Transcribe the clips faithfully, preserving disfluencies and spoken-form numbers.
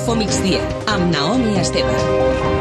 Infomigdia, amb Naomi Esteve.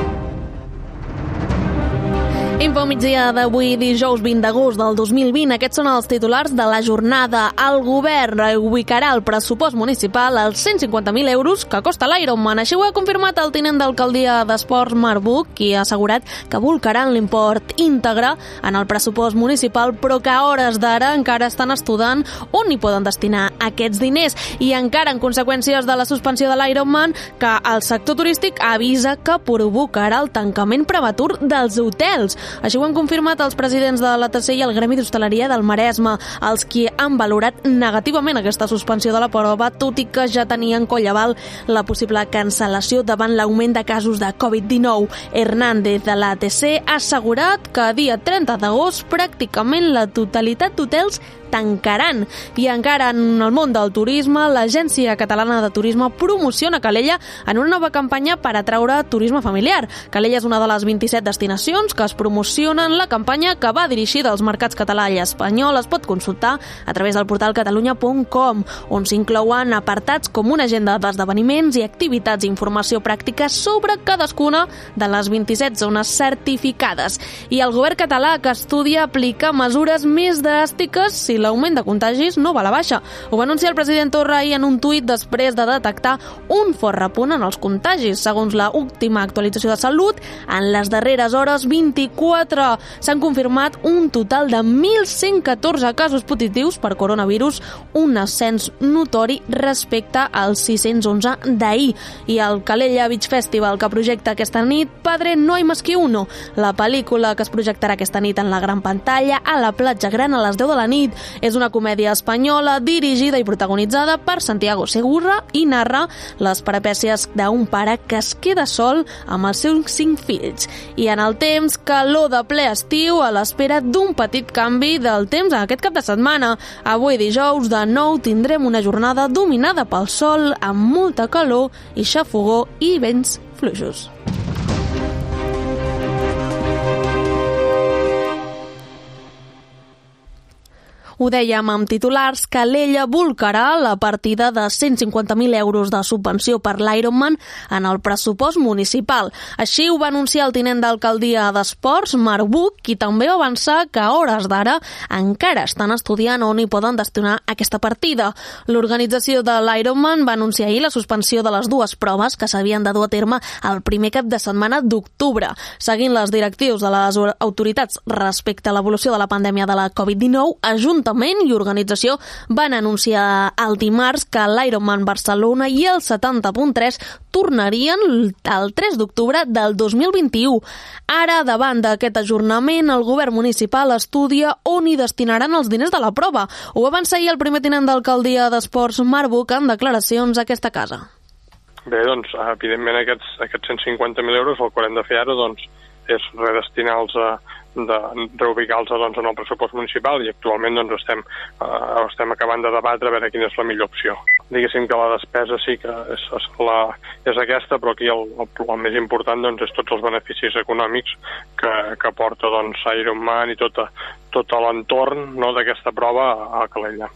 Infomigdia d'avui, dijous vint d'agost del dos mil vint. Aquests són els titulars de la jornada. El govern ubicarà el pressupost municipal als cent cinquanta mil euros que costa l'Ironman. Així ho ha confirmat el tinent d'alcaldia d'Esports, Marc Buch, qui ha assegurat que volcaran l'import íntegre en el pressupost municipal, però que a hores d'ara encara estan estudiant on hi poden destinar aquests diners. I encara en conseqüències de la suspensió de l'Ironman, que el sector turístic avisa que provocarà el tancament prematur dels hotels. Així ho han confirmat els presidents de l'A T C i el Gremi d'Hostaleria del Maresme, els qui han valorat negativament aquesta suspensió de la prova, tot i que ja tenien coll aval la possible cancel·lació davant l'augment de casos de covid dinou. Hernández de l'A T C ha assegurat que a dia trenta d'agost pràcticament la totalitat d'hotels tancaran. I encara en el món del turisme, l'Agència Catalana de Turisme promociona Calella en una nova campanya per atraure turisme familiar. Calella és una de les vint-i-set destinacions que es promocionen. La campanya, que va dirigida als mercats català i espanyol, es pot consultar a través del portal catalunya punt com, on s'inclouen apartats com una agenda d'esdeveniments i activitats i informació pràctica sobre cadascuna de les vint-i-set zones certificades. I el govern català, que estudia aplicar mesures més dràstiques si l'augment de contagis no va a la baixa. Ho va anunciar el president Torra ahir en un tuit després de detectar un fort repunt en els contagis. Segons la última actualització de Salut, en les darreres hores vint-i-quatre s'han confirmat un total de mil cent catorze casos positius per coronavirus, un ascens notori respecte als sis-cents onze d'ahir. I el Calella Beach Festival, que projecta aquesta nit Padre no hay más que uno, la pel·lícula que es projectarà aquesta nit en la gran pantalla a la platja gran a les deu de la nit. És una comèdia espanyola dirigida i protagonitzada per Santiago Segura i narra les peripècies d'un pare que es queda sol amb els seus cinc fills. I en el temps, calor de ple estiu a l'espera d'un petit canvi del temps en aquest cap de setmana. Avui dijous, de nou, tindrem una jornada dominada pel sol, amb molta calor i xafogor i vents fluixos. Ho dèiem amb titulars, Calella volcarà la partida de cent cinquanta mil euros de subvenció per l'Ironman en el pressupost municipal. Així ho va anunciar el tinent d'alcaldia d'Esports, Marc Buch, qui també va avançar que a hores d'ara encara estan estudiant on hi poden destinar aquesta partida. L'organització de l'Ironman va anunciar ahir la suspensió de les dues proves que s'havien de dur a terme el primer cap de setmana d'octubre. Seguint les directius de les autoritats respecte a l'evolució de la pandèmia de la covid dinou, Ajuntament i organització van anunciar el dimarts que l'Ironman Barcelona i el setanta punt tres tornarien el tres d'octubre del dos mil vint-i-u. Ara, davant d'aquest ajornament, el govern municipal estudia on hi destinaran els diners de la prova. Ho va avançar ahir el primer tinent d'alcaldia d'Esports, Marc Buch, en declaracions a aquesta casa. Bé, doncs, evidentment aquests, aquests cent cinquanta mil euros el que haurem de fer ara doncs, és redestinar-los a de reubicar-los doncs, en el pressupost municipal i actualment doncs, estem, eh, estem acabant de debatre a veure quina és la millor opció. Diguéssim que la despesa sí que és, és, la, és aquesta, però aquí el, el, el més important doncs, és tots els beneficis econòmics que, que porta doncs, Ironman i tot, tot l'entorn, no, d'aquesta prova a Calella.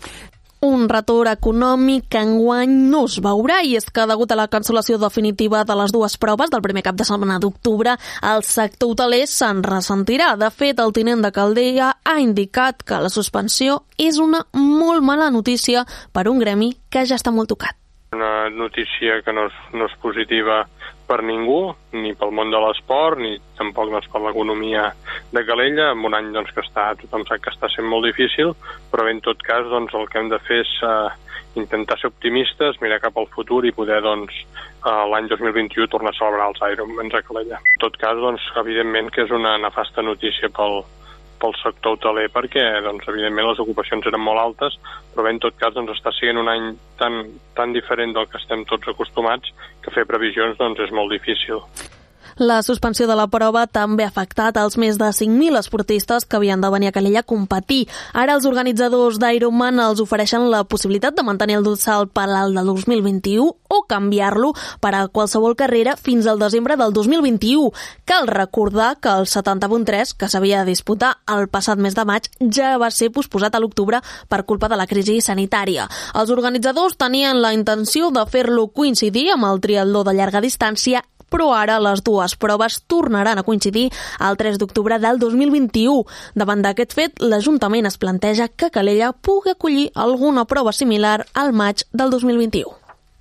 Un retorn econòmic que enguany no es veurà, i és que degut a la cancel·lació definitiva de les dues proves del primer cap de setmana d'octubre, el sector hoteler se'n ressentirà. De fet, el tinent de Calella ha indicat que la suspensió és una molt mala notícia per un gremi que ja està molt tocat. Una notícia que no és, no és positiva per ningú, ni pel món de l'esport, ni tampoc doncs, per l'economia de Calella, en un any doncs, que està, tothom sap que està sent molt difícil, però bé, en tot cas doncs, el que hem de fer és uh, intentar ser optimistes, mirar cap al futur i poder doncs, uh, l'any dos mil vint-i-u tornar a celebrar els Ironmans a Calella. En tot cas, doncs, evidentment que és una nefasta notícia pel, pel sector hoteler perquè, doncs, evidentment, les ocupacions eren molt altes, però bé, en tot cas, doncs, està sent un any tan, tan diferent del que estem tots acostumats que fer previsions doncs, és molt difícil. La suspensió de la prova també ha afectat els més de cinc mil esportistes que havien de venir a Calella a competir. Ara els organitzadors d'Ironman els ofereixen la possibilitat de mantenir el dorsal per al del dos mil vint-i-u o canviar-lo per a qualsevol carrera fins al desembre del dos mil vint-i-u. Cal recordar que el setanta punt tres, que s'havia de disputar el passat mes de maig, ja va ser posposat a l'octubre per culpa de la crisi sanitària. Els organitzadors tenien la intenció de fer-lo coincidir amb el triatló de llarga distància, però ara les dues proves tornaran a coincidir el tres d'octubre del dos mil vint-i-u. Davant d'aquest fet, l'Ajuntament es planteja que Calella pugui acollir alguna prova similar al maig del dos mil vint-i-u.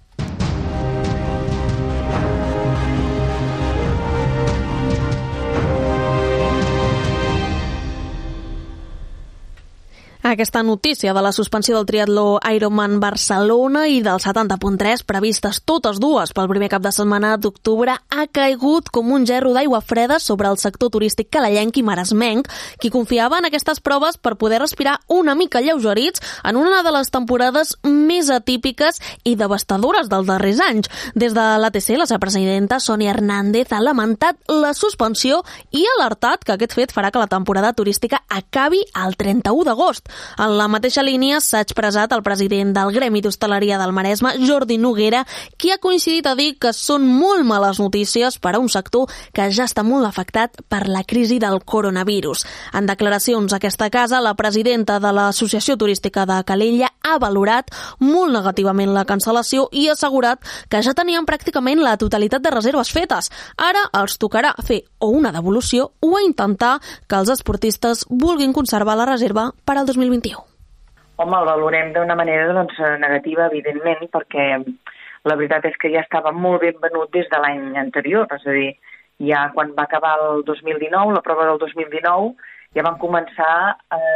Aquesta notícia de la suspensió del triatló Ironman Barcelona i del setanta punt tres, previstes totes dues pel primer cap de setmana d'octubre, ha caigut com un gerro d'aigua freda sobre el sector turístic calellenc i maresmenc, qui confiava en aquestes proves per poder respirar una mica alleugerits en una de les temporades més atípiques i devastadores dels darrers anys. Des de l'A T C, la seva presidenta, Sònia Hernández, ha lamentat la suspensió i ha alertat que aquest fet farà que la temporada turística acabi el trenta-u d'agost. En la mateixa línia s'ha expressat el president del Gremi d'Hostaleria del Maresme, Jordi Noguera, qui ha coincidit a dir que són molt males notícies per a un sector que ja està molt afectat per la crisi del coronavirus. En declaracions a aquesta casa, la presidenta de l'Associació Turística de Calella ha valorat molt negativament la cancel·lació i ha assegurat que ja tenien pràcticament la totalitat de reserves fetes. Ara els tocarà fer o una devolució o a intentar que els esportistes vulguin conservar la reserva per al dos mil vint-i-u. Home, el valorem d'una manera doncs, negativa, evidentment, perquè la veritat és que ja estava molt ben venut des de l'any anterior, és a dir, ja quan va acabar el dos mil dinou, la prova del dos mil dinou, ja van començar,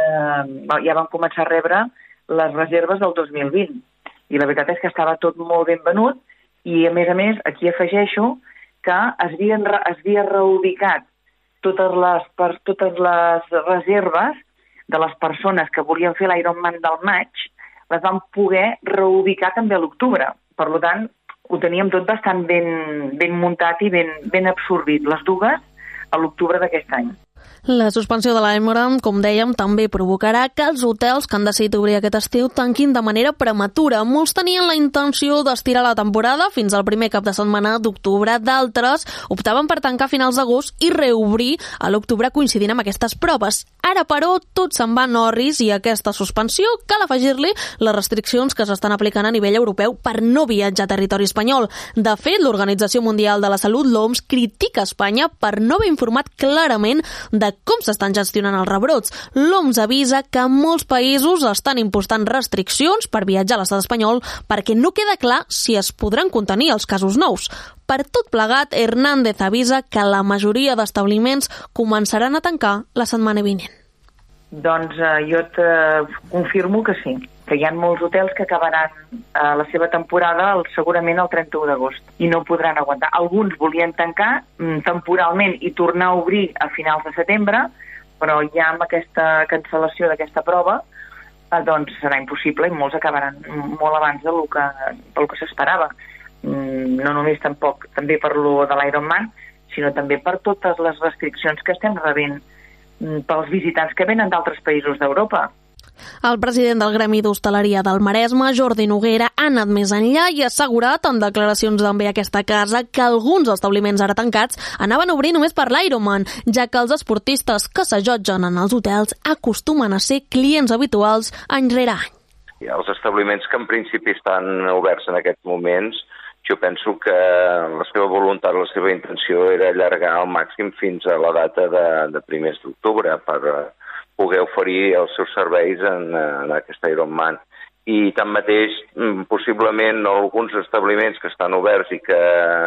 eh, ja van començar a rebre les reserves del dos mil vint. I la veritat és que estava tot molt ben venut i, a més a més, aquí afegeixo que es havien, es havia reubicat totes les, per, totes les reserves de les persones que volien fer l'Ironman del maig, les van poder reubicar també a l'octubre. Per tant, ho teníem tot bastant ben, ben muntat i ben, ben absorbit, les dues, a l'octubre d'aquest any. La suspensió de l'Ironman, com dèiem, també provocarà que els hotels que han decidit obrir aquest estiu tanquin de manera prematura. Molts tenien la intenció d'estirar la temporada fins al primer cap de setmana d'octubre. D'altres optaven per tancar a finals d'agost i reobrir a l'octubre coincidint amb aquestes proves. Ara, però, tot se'n va en orris i a aquesta suspensió cal afegir-li les restriccions que s'estan aplicant a nivell europeu per no viatjar a territori espanyol. De fet, l'Organització Mundial de la Salut, l'O M S, critica Espanya per no haver informat clarament de com s'estan gestionant els rebrots. L'O M S avisa que molts països estan impostant restriccions per viatjar a l'estat espanyol perquè no queda clar si es podran contenir els casos nous. Per tot plegat, Hernández avisa que la majoria d'establiments començaran a tancar la setmana vinent. Doncs eh, jo et confirmo que sí, que hi ha molts hotels que acabaran eh, la seva temporada el, segurament el trenta-u d'agost i no podran aguantar. Alguns volien tancar mm, temporalment i tornar a obrir a finals de setembre, però ja amb aquesta cancel·lació d'aquesta prova eh, doncs serà impossible i molts acabaran molt abans del que, del que s'esperava. Mm, no només tampoc també per lo de l'Ironman, sinó també per totes les restriccions que estem rebent mm, pels visitants que venen d'altres països d'Europa. El president del Gremi d'Hostaleria del Maresme, Jordi Noguera, ha anat més enllà i ha assegurat en declaracions també a aquesta casa que alguns establiments ara tancats anaven a obrir només per l'Ironman, ja que els esportistes que s'allotgen en els hotels acostumen a ser clients habituals any rere any. Els establiments que en principi estan oberts en aquests moments, jo penso que la seva voluntat, la seva intenció era allargar al màxim fins a la data de, de primers d'octubre per poder oferir els seus serveis en, en aquest Ironman. I tanmateix, possiblement alguns establiments que estan oberts i que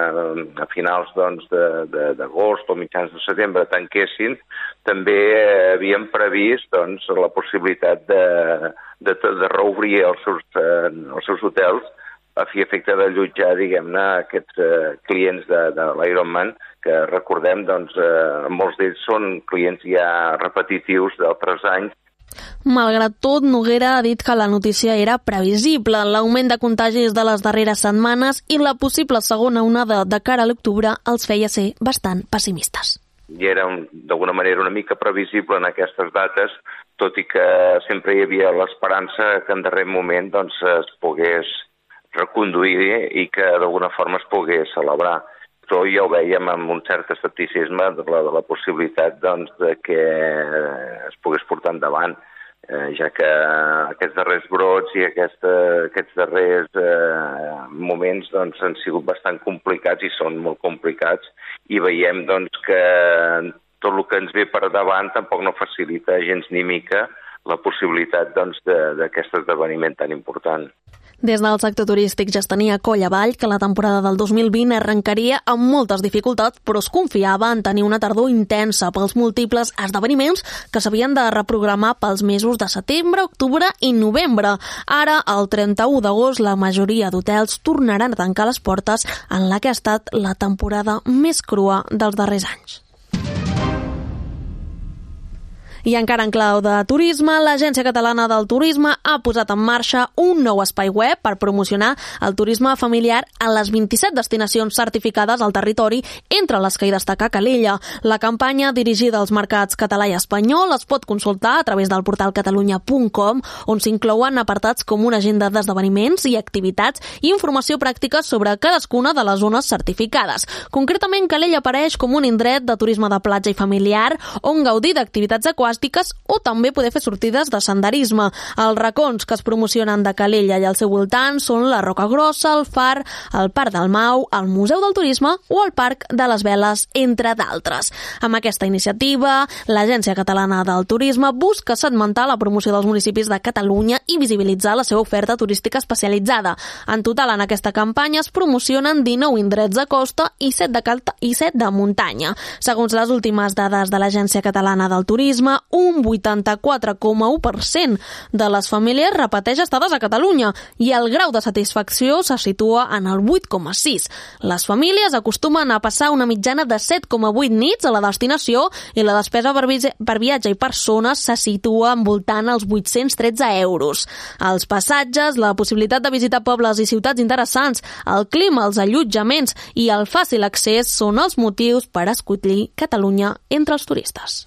a finals doncs, d'agost o mitjans de setembre tanquessin, també havien previst doncs, la possibilitat de, de, de reobrir els seus, els seus hotels a fi efecte d'allotjar, diguem-ne, aquests eh, clients de, de l'Ironman, que recordem, doncs, eh, molts d'ells són clients ja repetitius d'altres anys Malgrat tot, Noguera ha dit que la notícia era previsible. L'augment de contagis de les darreres setmanes i la possible segona onada de cara a l'octubre els feia ser bastant pessimistes. I era d'alguna manera una mica previsible en aquestes dates, tot i que sempre hi havia l'esperança que en darrer moment doncs, es pogués reconduir i que d'alguna forma es pogués celebrar. Però ja ho veiem amb un cert escepticisme de la, de la possibilitat doncs, de que es pogués portar endavant, eh, ja que aquests darrers brots i aquesta, aquests darrers eh, moments doncs, han sigut bastant complicats i són molt complicats, i veiem doncs, que tot el que ens ve per davant tampoc no facilita gens ni mica la possibilitat doncs, d'aquest esdeveniment tan important. Des del sector turístic ja es tenia coll avall que la temporada del dos mil vint arrencaria amb moltes dificultats, però es confiava en tenir una tardor intensa pels múltiples esdeveniments que s'havien de reprogramar pels mesos de setembre, octubre i novembre. Ara, el trenta-u d'agost, la majoria d'hotels tornaran a tancar les portes en la que ha estat la temporada més crua dels darrers anys. I encara en clau de turisme, l'Agència Catalana del Turisme ha posat en marxa un nou espai web per promocionar el turisme familiar a les vint-i-set destinacions certificades al territori, entre les que hi destaca Calella. La campanya, dirigida als mercats català i espanyol, es pot consultar a través del portal catalunya punt com, on s'inclouen apartats com una agenda d'esdeveniments i activitats i informació pràctica sobre cadascuna de les zones certificades. Concretament, Calella apareix com un indret de turisme de platja i familiar on gaudir d'activitats aquàtiques o també poder fer sortides de senderisme. Els racons que es promocionen de Calella i al seu voltant són la Roca Grossa, el Far, el Parc del Mau, el Museu del Turisme o el Parc de les Veles, entre d'altres. Amb aquesta iniciativa, l'Agència Catalana del Turisme busca segmentar la promoció dels municipis de Catalunya i visibilitzar la seva oferta turística especialitzada. En total, en aquesta campanya es promocionen dinou indrets de costa i set de, calta, i set de muntanya. Segons les últimes dades de l'Agència Catalana del Turisme, un vuitanta-quatre coma u per cent de les famílies repeteix estades a Catalunya i el grau de satisfacció se situa en el vuit coma sis. Les famílies acostumen a passar una mitjana de set coma vuit nits a la destinació i la despesa per, vi per viatge i persones se situa envoltant els vuit-cents tretze euros. Els passatges, la possibilitat de visitar pobles i ciutats interessants, el clima, els allotjaments i el fàcil accés són els motius per escollir Catalunya entre els turistes.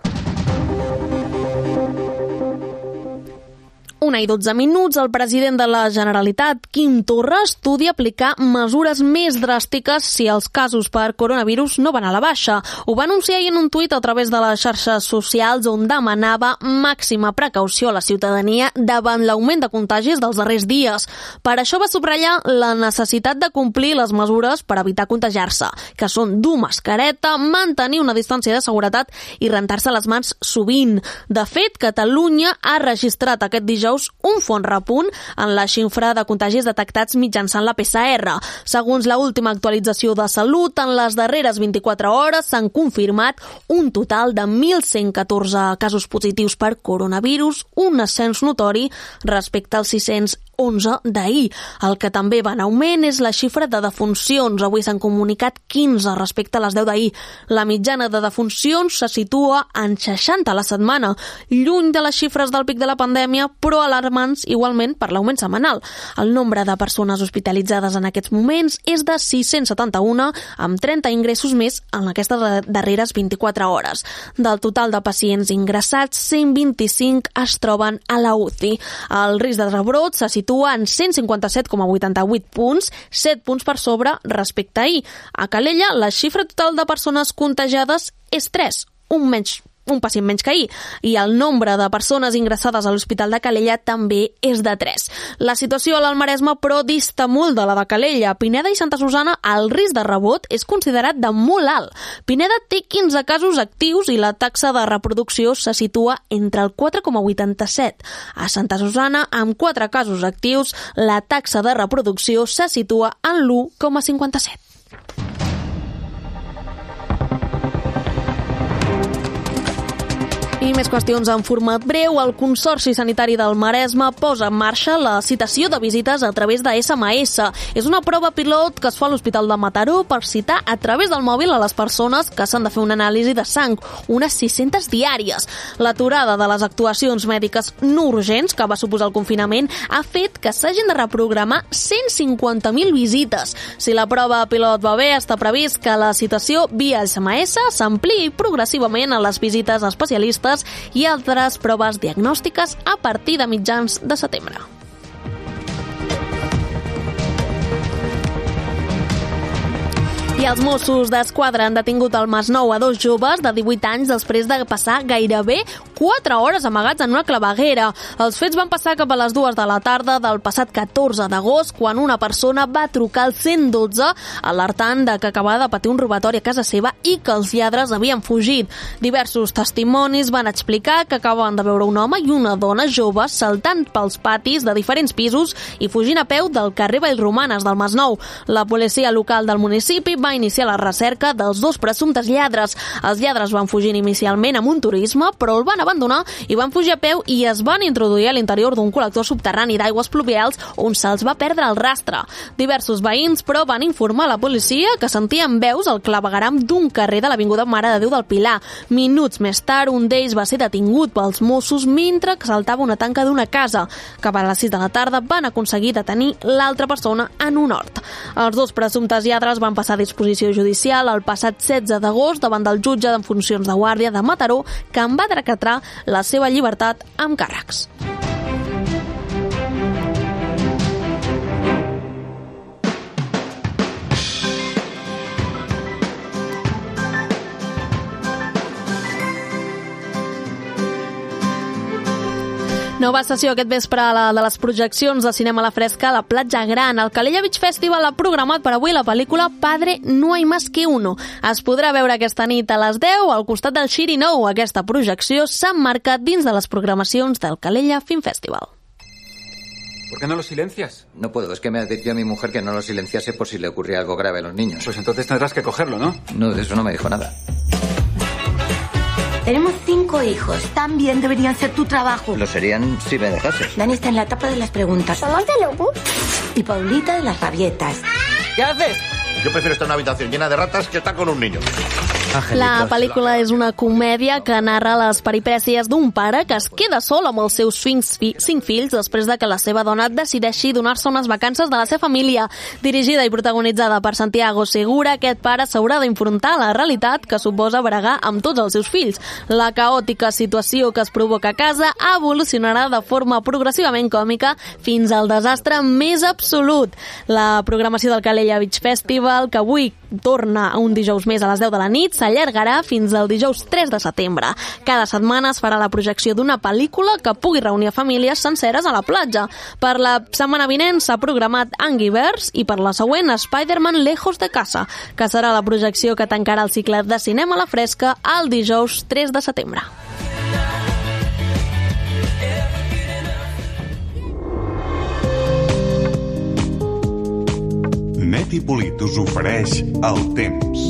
Una i dotze minuts, el president de la Generalitat, Quim Torra, estudia aplicar mesures més dràstiques si els casos per coronavirus no van a la baixa. Ho va anunciar ahir en un tuit a través de les xarxes socials on demanava màxima precaució a la ciutadania davant l'augment de contagis dels darrers dies. Per això va subratllar la necessitat de complir les mesures per evitar contagiar-se, que són dur mascareta, mantenir una distància de seguretat i rentar-se les mans sovint. De fet, Catalunya ha registrat aquest dijous un font repunt en la xifra de contagis detectats mitjançant la P C R. Segons la última actualització de Salut, en les darreres vint-i-quatre hores s'han confirmat un total de mil cent catorze casos positius per coronavirus, un ascens notori respecte als sis-cents onze d'ahir. El que també va en augment és la xifra de defuncions. Avui s'han comunicat quinze respecte a les deu d'ahir. La mitjana de defuncions se situa en seixanta a la setmana, lluny de les xifres del pic de la pandèmia, però alarmants igualment per l'augment setmanal. El nombre de persones hospitalitzades en aquests moments és de sis-cents setanta-un, amb trenta ingressos més en aquestes darreres vint-i-quatre hores. Del total de pacients ingressats, cent vint-i-cinc es troben a la U C I. El risc de rebrot se situa en cent cinquanta-set coma vuitanta-vuit punts, set punts per sobre respecte a ahir. A Calella, la xifra total de persones contagiades és tres, un menys un pacient menys que ahir, i el nombre de persones ingressades a l'Hospital de Calella també és de tres. La situació a l'Almaresme, però, dista molt de la de Calella. Pineda i Santa Susana, el risc de rebot és considerat de molt alt. Pineda té quinze casos actius i la taxa de reproducció se situa entre el quatre coma vuitanta-set. A Santa Susana, amb quatre casos actius, la taxa de reproducció se situa en l'u coma cinquanta-set. I més qüestions en format breu. El Consorci Sanitari del Maresme posa en marxa la citació de visites a través de esse eme esse. És una prova pilot que es fa a l'Hospital de Mataró per citar a través del mòbil a les persones que s'han de fer una anàlisi de sang, unes sis-centes diàries. L'aturada de les actuacions mèdiques no urgents que va suposar el confinament ha fet que s'hagin de reprogramar cent cinquanta mil visites. Si la prova pilot va bé, està previst que la citació via esse eme esse s'ampliï progressivament a les visites a especialistes i altres proves diagnòstiques a partir de mitjans de setembre. I els Mossos d'Esquadra han detingut al Masnou a dos joves de divuit anys després de passar gairebé quatre hores amagats en una claveguera. Els fets van passar cap a les dues de la tarda del passat catorze d'agost, quan una persona va trucar al cent dotze alertant de que acabava de patir un robatori a casa seva i que els lladres havien fugit. Diversos testimonis van explicar que acabaven de veure un home i una dona joves saltant pels patis de diferents pisos i fugint a peu del carrer Vallromanes del Masnou. La policia local del municipi va iniciar la recerca dels dos presumptes lladres. Els lladres van fugir inicialment amb un turisme, però el van abandonar i van fugir a peu i es van introduir a l'interior d'un col·lector subterrani d'aigües pluvials on se'ls va perdre el rastre. Diversos veïns, però, van informar a la policia que sentien veus al clavegueram d'un carrer de l'Avinguda Mare de Déu del Pilar. Minuts més tard, un d'ells va ser detingut pels Mossos mentre que saltava una tanca d'una casa. Cap a les sis de la tarda van aconseguir detenir l'altra persona en un hort. Els dos presumptes lladres van passar a disposició judicial el passat setze d'agost davant del jutge en funcions de guàrdia de Mataró, que en va decretar la seva llibertat amb càrrecs. Nova sessió aquest vespre la de les projeccions de cinema a la fresca a la Platja Gran. El Calella Beach Festival ha programat per avui la pel·lícula Padre no hay más que uno. Es podrà veure aquesta nit a les deu al costat del Xirinou. Aquesta projecció s'ha emmarcat dins de les programacions del Calella Film Festival. ¿Por qué no lo silencias? No puedo, es que me advirtió a mi mujer que no lo silenciase por si le ocurría algo grave a los niños. Pues entonces tendrás que cogerlo, ¿no? No, de eso no me dijo nada. Tenemos cinco hijos. También deberían ser tu trabajo. Lo serían si me dejases. Dani está en la etapa de las preguntas. ¿Somos de locos? Y Paulita de las rabietas. ¿Qué haces? Yo prefiero estar en una habitación llena de ratas que estar con un niño. La pel·lícula és una comèdia que narra les peripècies d'un pare que es queda sol amb els seus cinc fills després de que la seva dona decideixi donar-se unes vacances de la seva família. Dirigida i protagonitzada per Santiago Segura, aquest pare s'haurà d'enfrontar a la realitat que suposa bregar amb tots els seus fills. La caòtica situació que es provoca a casa evolucionarà de forma progressivament còmica fins al desastre més absolut. La programació del Calella Beach Festival, que avui torna un dijous més a les deu de la nit, s'allargarà fins al dijous tres de setembre. Cada setmana es farà la projecció d'una pel·lícula que pugui reunir a famílies senceres a la platja. Per la setmana vinent s'ha programat Angry Birds i per la següent Spider-Man Lejos de Casa, que serà la projecció que tancarà el cicle de cinema a la fresca el dijous tres de setembre. Net i Polit us ofereix el temps.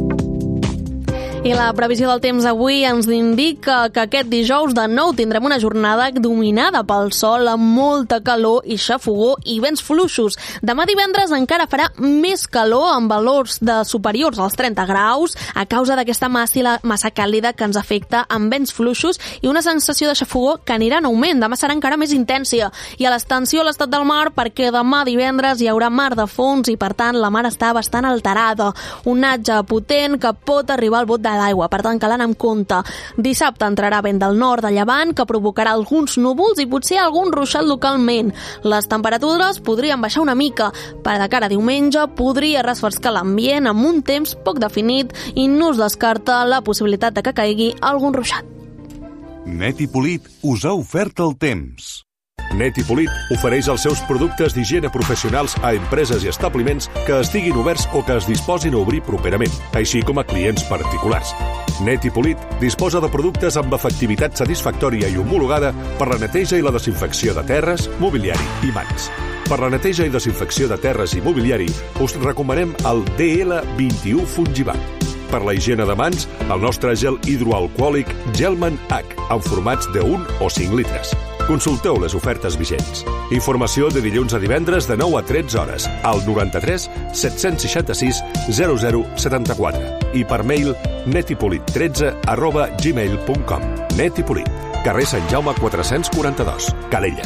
I la previsió del temps avui ens indica que aquest dijous de nou tindrem una jornada dominada pel sol amb molta calor i xafogó i vents fluixos. Demà divendres encara farà més calor amb valors de superiors als trenta graus a causa d'aquesta massa, massa càlida que ens afecta amb vents fluixos i una sensació de xafogó que anirà en augment. Demà serà encara més intensa. I a l'extensió a l'estat del mar perquè demà divendres hi haurà mar de fons i per tant la mar està bastant alterada. Un onatge potent que pot arribar al bot de l'aigua, per tant cal anar amb compte. Dissabte entrarà vent del nord de llevant que provocarà alguns núvols i potser algun ruixat localment. Les temperatures podrien baixar una mica. Per de cara a diumenge podria refrescar l'ambient amb un temps poc definit i no es descarta la possibilitat de que caigui algun ruixat. Net i Polit us ha ofert el temps. Net i Polit ofereix els seus productes d'higiene professionals a empreses i establiments que estiguin oberts o que es disposin a obrir properament, així com a clients particulars. Net i Polit disposa de productes amb efectivitat satisfactòria i homologada per la neteja i la desinfecció de terres, mobiliari i mans. Per la neteja i desinfecció de terres i mobiliari us recomanem el D L vint-i-u Fungibat. per la higiene de mans, el nostre gel hidroalcohòlic Gelman H, en formats de un o cinc litres. Consulteu les ofertes vigents. Informació de dilluns a divendres de nou a tretze hores al noranta-tres set-cents seixanta-sis zero zero setanta-quatre i per mail netipolit tretze arroba gmail punt com. Netipolit, carrer Sant Jaume quatre-cents quaranta-dos, Calella.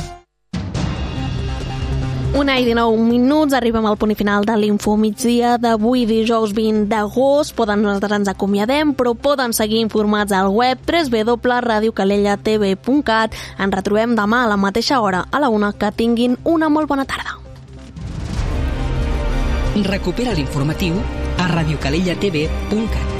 Una i dinou minuts, arribem al punt final de l'Info Migdia d'avui, dijous vint d'agost. Poden, nosaltres ens acomiadem, però poden seguir informats al web w w w punt radio calella t v punt cat. Ens retrobem demà a la mateixa hora, a la una. Que tinguin una molt bona tarda. Recupera l'informatiu a radio calella t v punt cat.